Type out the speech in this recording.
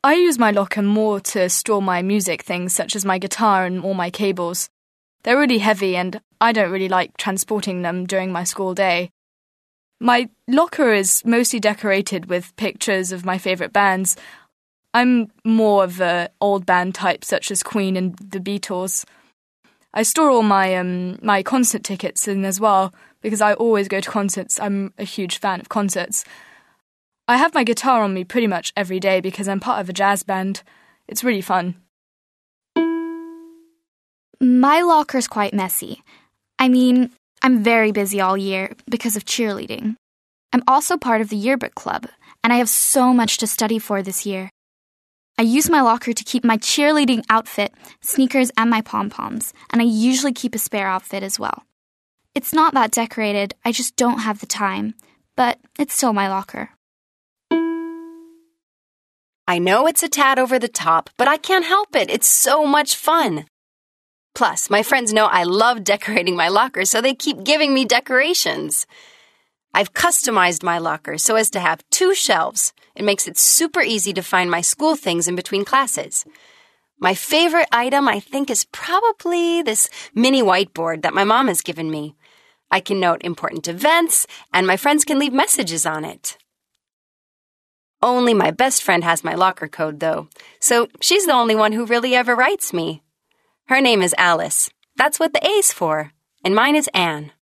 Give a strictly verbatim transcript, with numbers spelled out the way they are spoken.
I use my locker more to store my music things, such as my guitar and all my cables. They're really heavy and I don't really like transporting them during my school day. My locker is mostly decorated with pictures of my favourite bands. I'm more of an old band type, such as Queen and the Beatles. I store all my um my concert tickets in as well, because I always go to concerts. I'm a huge fan of concerts. I have my guitar on me pretty much every day because I'm part of a jazz band. It's really fun. My locker's quite messy. I mean, I'm very busy all year because of cheerleading. I'm also part of the yearbook club, and I have so much to study for this year. I use my locker to keep my cheerleading outfit, sneakers, and my pom-poms, and I usually keep a spare outfit as well. It's not that decorated, I just don't have the time, but it's still my locker. I know it's a tad over the top, but I can't help it. It's so much fun. Plus, my friends know I love decorating my locker, so they keep giving me decorations. I've customized my locker so as to have two shelves. It makes it super easy to find my school things in between classes. My favorite item, I think, is probably this mini whiteboard that my mom has given me. I can note important events, and my friends can leave messages on it. Only my best friend has my locker code, though, so she's the only one who really ever writes me. Her name is Alice. That's what the A's for, and mine is Anne.